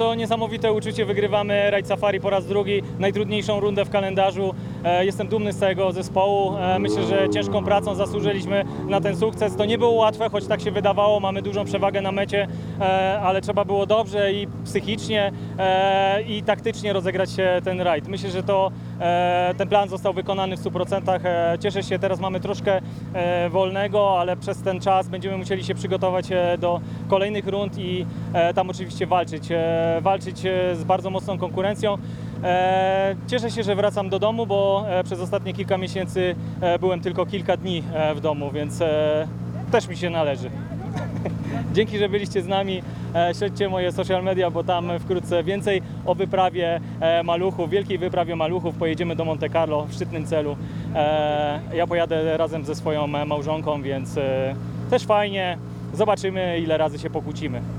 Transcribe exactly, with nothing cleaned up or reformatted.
to niesamowite uczucie, wygrywamy Raid Safari po raz drugi, najtrudniejszą rundę w kalendarzu. E, Jestem dumny z całego zespołu, E, myślę, że ciężką pracą zasłużyliśmy na ten sukces. To nie było łatwe, choć tak się wydawało, mamy dużą przewagę na mecie, e, ale trzeba było dobrze i psychicznie e, i taktycznie rozegrać się ten rajd. Myślę, że to e, ten plan został wykonany w stu procentach. E, Cieszę się, teraz mamy troszkę e, wolnego, ale przez ten czas będziemy musieli się przygotować e, do kolejnych rund i e, tam oczywiście walczyć, e, walczyć e, z bardzo mocną konkurencją. E, Cieszę się, że wracam do domu, bo e, przez ostatnie kilka miesięcy e, byłem tylko kilka dni e, w domu, więc e, też mi się należy. Dzięki, że byliście z nami. E, Śledźcie moje social media, bo tam wkrótce więcej o wyprawie e, maluchów, wielkiej wyprawie maluchów. Pojedziemy do Monte Carlo w szczytnym celu. E, Ja pojadę razem ze swoją małżonką, więc e, też fajnie. Zobaczymy, ile razy się pokłócimy.